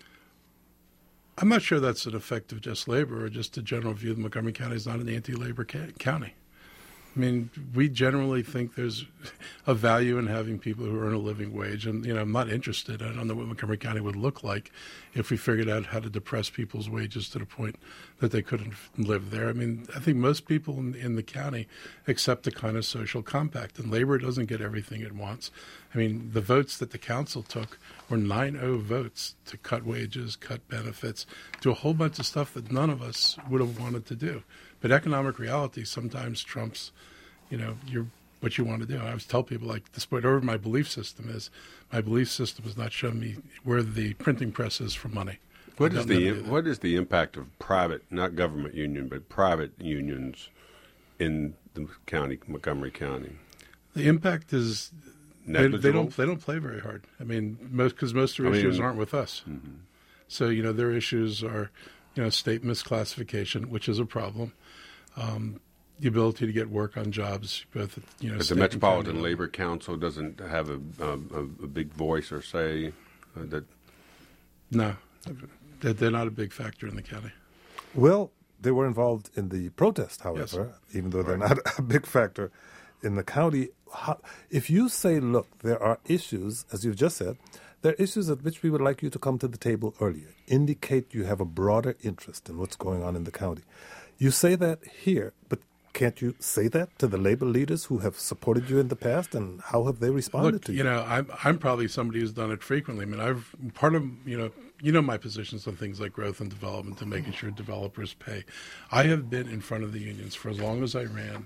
I'm not sure that's an effect of just labor or just a general view that Montgomery County is not an anti-labor ca- county. I mean, we generally think there's a value in having people who earn a living wage. And, you know, I'm not interested. I don't know what Montgomery County would look like if we figured out how to depress people's wages to the point that they couldn't live there. I mean, I think most people in, in the county accept a kind of social compact, and labor doesn't get everything it wants. I mean, the votes that the council took were nine oh votes to cut wages, cut benefits, do a whole bunch of stuff that none of us would have wanted to do. But economic reality sometimes trumps, you know, your what you want to do. I always tell people, like, despite whatever my belief system is, my belief system has not shown me where the printing press is for money. What is the what is the impact of private, not government union, but private unions in the county, Montgomery County? The impact is they, they don't they don't play very hard. I mean, most because most of their I issues mean, aren't with us. Mm-hmm. So you know, their issues are, you know, state misclassification, which is a problem. Um, the ability to get work on jobs, both, you know. But the Metropolitan Labor Council doesn't have a, a, a big voice or say uh, that. No, they're not a big factor in the county. Well, they were involved in the protest, however, yes. even though they're right. not a big factor in the county. How, if you say, look, there are issues, as you've just said, there are issues at which we would like you to come to the table earlier, indicate you have a broader interest in what's going on in the county. You say that here, but can't you say that to the labor leaders who have supported you in the past, and how have they responded Look, to you? You know, I'm I'm probably somebody who's done it frequently. I mean, I've part of you know you know my positions on things like growth and development and making sure developers pay. I have been in front of the unions for as long as I ran,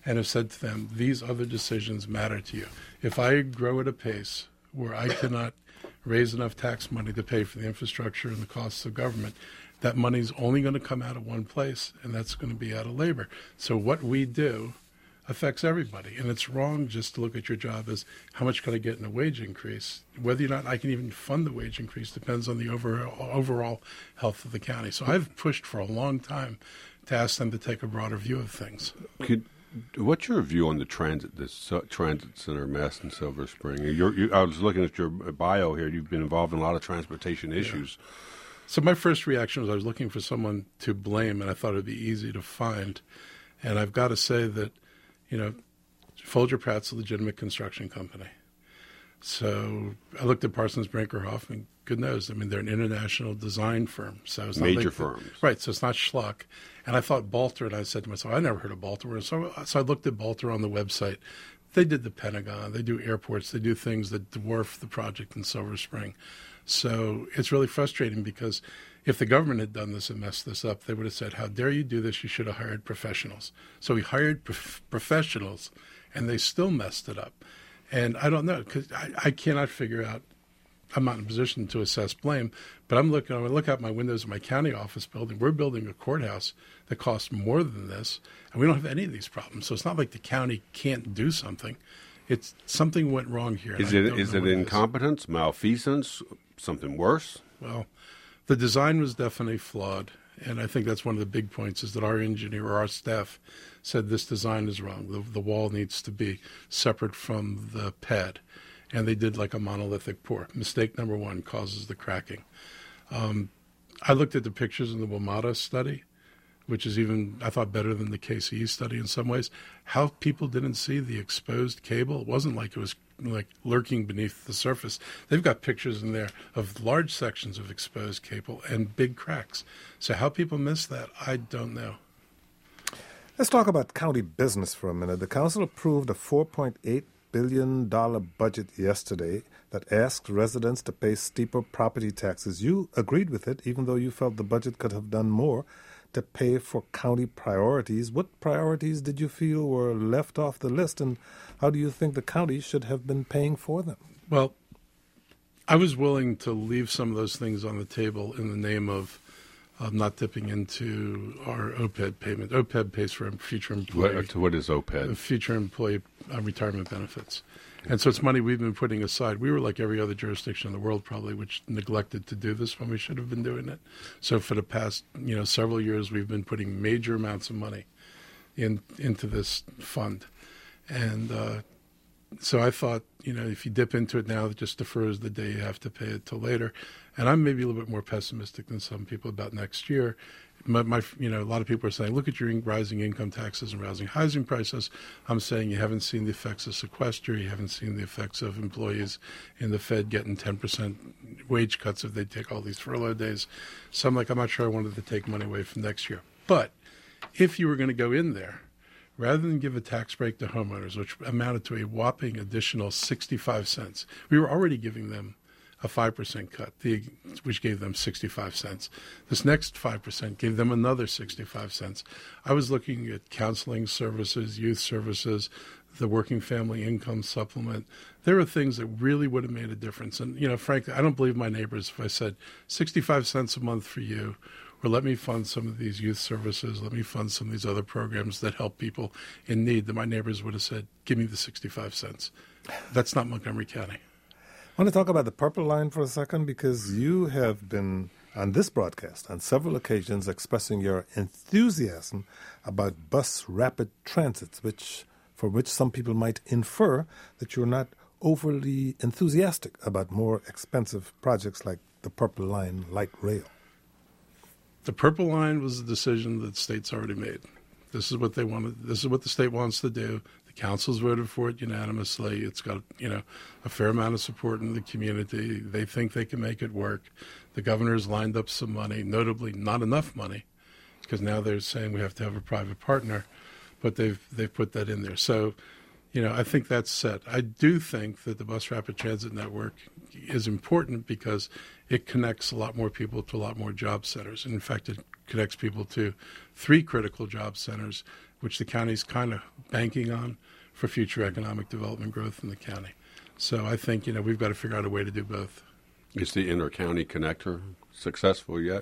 and have said to them, these other decisions matter to you. If I grow at a pace where I cannot raise enough tax money to pay for the infrastructure and the costs of government, that money's only going to come out of one place, and that's going to be out of labor. So what we do affects everybody, and it's wrong just to look at your job as how much can I get in a wage increase. Whether or not I can even fund the wage increase depends on the overall, overall health of the county. So I've pushed for a long time to ask them to take a broader view of things. Could, what's your view on the transit, this uh, transit center mess in Silver Spring? You're, you, I was looking at your bio here. You've been involved in a lot of transportation issues. Yeah. So my first reaction was I was looking for someone to blame, and I thought it would be easy to find. And I've got to say that, you know, Folger Pratt's a legitimate construction company. So I looked at Parsons Brinkerhoff, and good knows, I mean, they're an international design firm. So it's not major like firms. The, right, so it's not schluck. And I thought Balter, and I said to myself, I never heard of Balter. So, so I looked at Balter on the website. They did the Pentagon. They do airports. They do things that dwarf the project in Silver Spring. So it's really frustrating because if the government had done this and messed this up, they would have said, how dare you do this? You should have hired professionals. So we hired prof- professionals, and they still messed it up. And I don't know, because I, I cannot figure out, I'm not in a position to assess blame, but I'm looking, I look out my windows of my county office building. We're building a courthouse that costs more than this, and we don't have any of these problems. So it's not like the county can't do something. It's something went wrong here. Is it is it incompetence, malfeasance, something worse? Well, the design was definitely flawed, and I think that's one of the big points is that our engineer or our staff said this design is wrong. The, the wall needs to be separate from the pad, and they did like a monolithic pour. Mistake number one causes the cracking. Um, I looked at the pictures in the WMATA study, which is even, I thought, better than the K C E study in some ways. How people didn't see the exposed cable, it wasn't like it was like lurking beneath the surface. They've got pictures in there of large sections of exposed cable and big cracks. So how people missed that, I don't know. Let's talk about county business for a minute. The council approved a four point eight billion dollars budget yesterday that asked residents to pay steeper property taxes. You agreed with it, even though you felt the budget could have done more to pay for county priorities. What priorities did you feel were left off the list, and how do you think the county should have been paying for them? Well, I was willing to leave some of those things on the table in the name of uh, not dipping into our O P E B payment. O P E B pays for future employee. What, what is O P E B? Future employee uh, retirement benefits. And so it's money we've been putting aside. We were like every other jurisdiction in the world probably, which neglected to do this when we should have been doing it. So for the past, you know, several years, we've been putting major amounts of money in into this fund. And uh, so I thought, you know, if you dip into it now, it just defers the day you have to pay it till later. And I'm maybe a little bit more pessimistic than some people about next year. My, my, you know, a lot of people are saying, look at your rising income taxes and rising housing prices. I'm saying you haven't seen the effects of sequester. You haven't seen the effects of employees in the Fed getting ten percent wage cuts if they take all these furlough days. So I'm like, I'm not sure I wanted to take money away from next year. But if you were going to go in there, rather than give a tax break to homeowners, which amounted to a whopping additional sixty-five cents, we were already giving them a five percent cut, the, which gave them sixty-five cents. This next five percent gave them another sixty-five cents. I was looking at counseling services, youth services, the working family income supplement. There are things that really would have made a difference. And, you know, frankly, I don't believe my neighbors if I said sixty-five cents a month for you, or let me fund some of these youth services, let me fund some of these other programs that help people in need, that my neighbors would have said, give me the sixty-five cents. That's not Montgomery County. I want to talk about the Purple Line for a second, because you have been on this broadcast on several occasions expressing your enthusiasm about bus rapid transits, which for which some people might infer that you're not overly enthusiastic about more expensive projects like the Purple Line light rail. The Purple Line was a decision that the state's already made. This is what they wanted. This is what the state wants to do. Council's voted for it unanimously. It's got, you know, a fair amount of support in the community. They think they can make it work. The governor's lined up some money, notably not enough money, because now they're saying we have to have a private partner, but they've they've put that in there. So, you know, I think that's set. I do think that the Bus Rapid Transit Network is important because it connects a lot more people to a lot more job centers. And in fact, it connects people to three critical job centers, which the county's kind of banking on for future economic development growth in the county. So I think, you know, we've got to figure out a way to do both. Is the inter-county connector successful yet?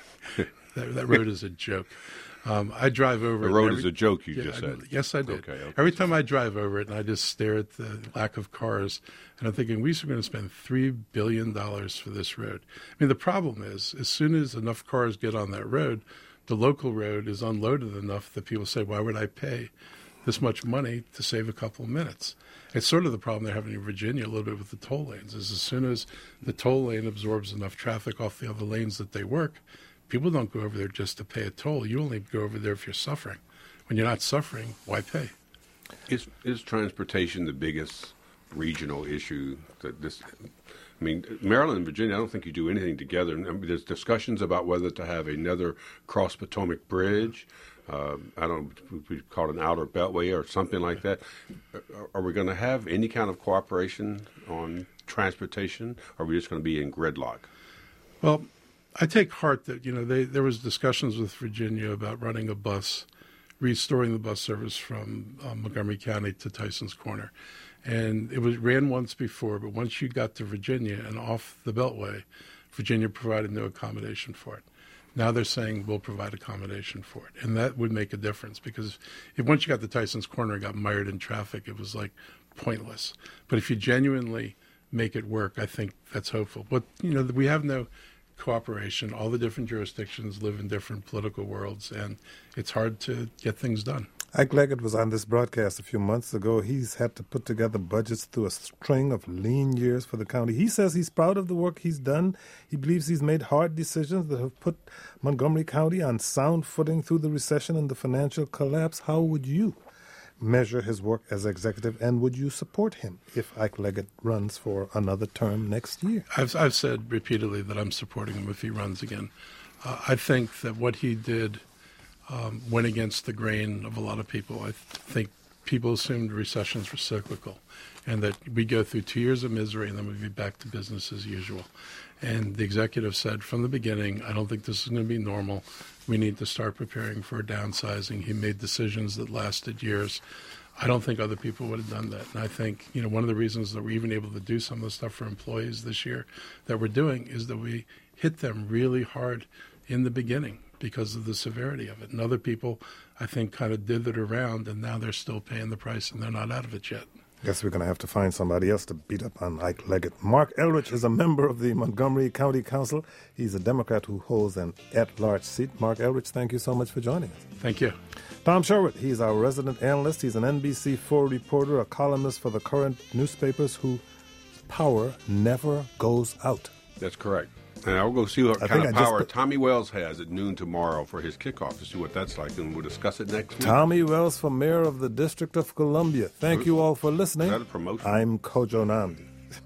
that, that road is a joke. Um, I drive over the it. road every, is a joke, you yeah, just said. I, yes, I did. Okay, okay. Every time I drive over it, and I just stare at the lack of cars, and I'm thinking, we're going to spend three billion dollars for this road. I mean, the problem is, as soon as enough cars get on that road, the local road is unloaded enough that people say, why would I pay this much money to save a couple of minutes? It's sort of the problem they're having in Virginia a little bit with the toll lanes, is as soon as the toll lane absorbs enough traffic off the other lanes that they work, people don't go over there just to pay a toll. You only go over there if you're suffering. When you're not suffering, why pay? Is is transportation the biggest regional issue that this? I mean, Maryland and Virginia, I don't think you do anything together. I mean, there's discussions about whether to have another cross Potomac bridge. Uh, I don't know, we call it an outer beltway or something like that. Are, are we going to have any kind of cooperation on transportation, or are we just going to be in gridlock? Well, I take heart that, you know, they, there was discussions with Virginia about running a bus, restoring the bus service from um, Montgomery County to Tyson's Corner. And it was ran once before, but once you got to Virginia and off the Beltway, Virginia provided no accommodation for it. Now they're saying we'll provide accommodation for it. And that would make a difference, because if once you got to Tyson's Corner and got mired in traffic, it was like pointless. But if you genuinely make it work, I think that's hopeful. But, you know, we have no cooperation. All the different jurisdictions live in different political worlds, and it's hard to get things done. Ike Leggett was on this broadcast a few months ago. He's had to put together budgets through a string of lean years for the county. He says he's proud of the work he's done. He believes he's made hard decisions that have put Montgomery County on sound footing through the recession and the financial collapse. How would you measure his work as executive, and would you support him if Ike Leggett runs for another term next year? I've, I've said repeatedly that I'm supporting him if he runs again. Uh, I think that what he did um, went against the grain of a lot of people. I think people assumed recessions were cyclical and that we'd go through two years of misery and then we'd be back to business as usual. And the executive said from the beginning, I don't think this is going to be normal. We need to start preparing for a downsizing. He made decisions that lasted years. I don't think other people would have done that. And I think, you know, one of the reasons that we're even able to do some of the stuff for employees this year that we're doing is that we hit them really hard in the beginning because of the severity of it. And other people, I think, kind of dithered around, and now they're still paying the price, and they're not out of it yet. Guess we're going to have to find somebody else to beat up on Ike Leggett. Mark Eldridge is a member of the Montgomery County Council. He's a Democrat who holds an at-large seat. Mark Eldridge, thank you so much for joining us. Thank you. Tom Sherwood, he's our resident analyst. He's an N B C four reporter, a columnist for the current newspapers whose power never goes out. That's correct. And I'll go see what I kind of power put... Tommy Wells has at noon tomorrow for his kickoff to see what that's like, and we'll discuss it next week. Tommy Wells for mayor of the District of Columbia. Thank you all for listening. Is that a promotion? I'm Kojo Nnamdi.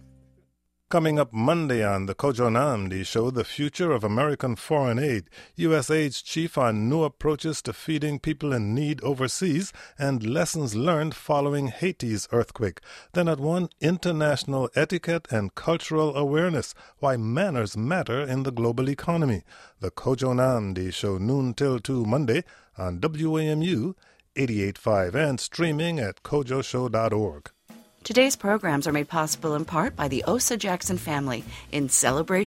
Coming up Monday on the Kojo Nnamdi Show, the future of American foreign aid, U S Aid's chief on new approaches to feeding people in need overseas, and lessons learned following Haiti's earthquake. Then at one, international etiquette and cultural awareness, why manners matter in the global economy. The Kojo Nnamdi Show, noon till two Monday on W A M U eighty-eight point five and streaming at kojo show dot org. Today's programs are made possible in part by the Osa Jackson family in celebration